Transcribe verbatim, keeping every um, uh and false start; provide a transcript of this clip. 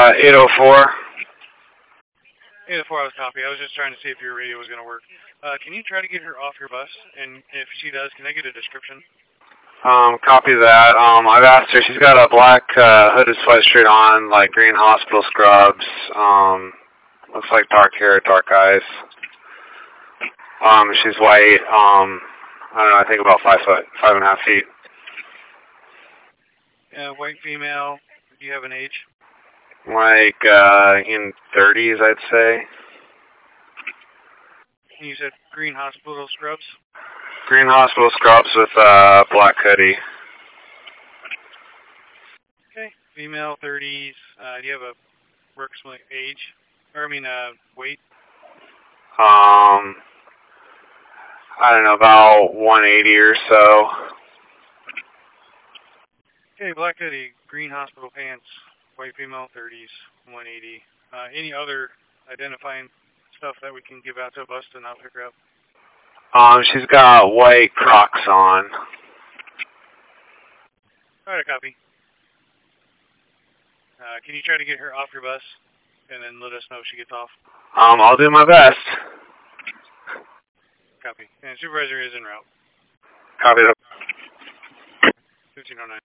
uh, eight oh four. eight oh four, I was copy. I was just trying to see if your radio was going to work. Uh, can you try to get her off your bus? And if she does, can I get a description? Um, copy that. Um, I've asked her. She's got a black uh, hooded sweatshirt on, like green hospital scrubs. Um, looks like dark hair, dark eyes. Um, she's white. Um, I don't know. I think about five foot, five and a half feet. Uh, white female. Do you have an age? Like uh, in thirties, I'd say. And you said green hospital scrubs? Green hospital scrubs with uh, black hoodie. Okay. Female, thirties. Uh, do you have a approximate age? Or, I mean, uh, weight? Um, I don't know, about one eighty or so. Okay, black hoodie, green hospital pants, white female, thirties, one eighty. Uh, any other identifying stuff that we can give out to a bus to not pick her up? Um, she's got white Crocs on. Alright, copy. Uh, can you try to get her off your bus and then let us know if she gets off? Um, I'll do my best. Copy. And supervisor is en route. Copy that. fifteen oh nine.